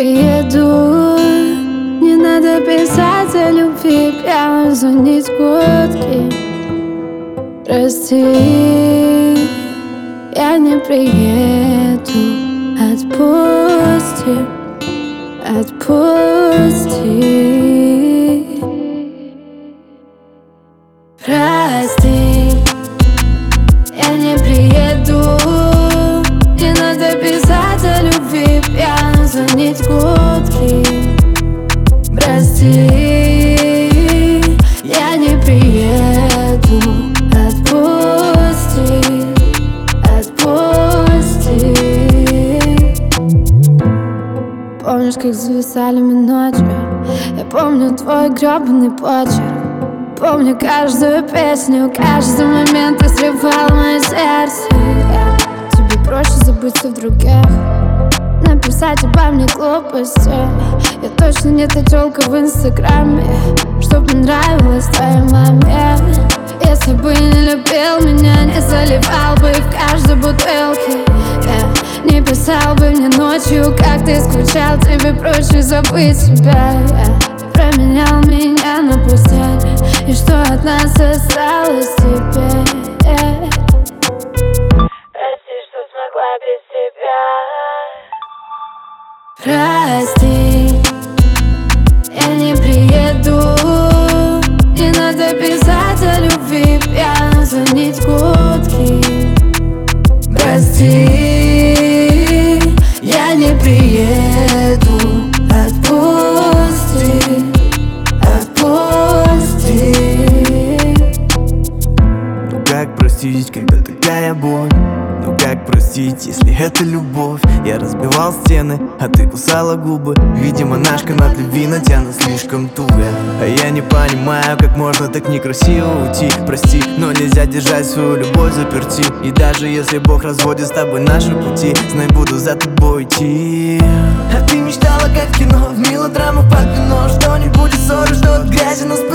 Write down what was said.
приеду. Не надо писать о любви, прямо звонить куртки. Прости, я не приеду. Отпусти, отпусти. Прости, я не приеду. Не надо писать о любви, пьяно звонить гудки. Прости, я не приеду. Отпусти, отпусти. Помнишь, как зависали мы ночью? Я помню твой гребаный почерк. Помню каждую песню, каждый момент ты срывал мое сердце. Тебе проще забыться в других, написать обо мне глупости. Я точно не та тёлка в инстаграме, чтоб нравилась твоей маме. Если бы не любил меня, не заливал бы в каждой бутылке. Не писал бы мне ночью, как ты скучал. Тебе проще забыть себя. Променял меня на пустяк. И что от нас осталось теперь? Прости, что смогла без тебя. Прости, я не приеду. Не надо писать о любви, пьяно звонить гудки. Прости, я не приеду. Отпусти, отпусти. Ну как простить, когда такая боль? Ну как простить, если это любовь? Я разбивал стены, а ты кусала губы. Видимо, наш канат любви натянут слишком туго. А я не понимаю, как можно так некрасиво уйти. Прости, но нельзя держать свою любовь заперти. И даже если Бог разводит с тобой наши пути, знай, буду за тобой идти. А ты мечтала, как в кино, в мелодрамах под вино. Что не будет ссоры, что от грязи нас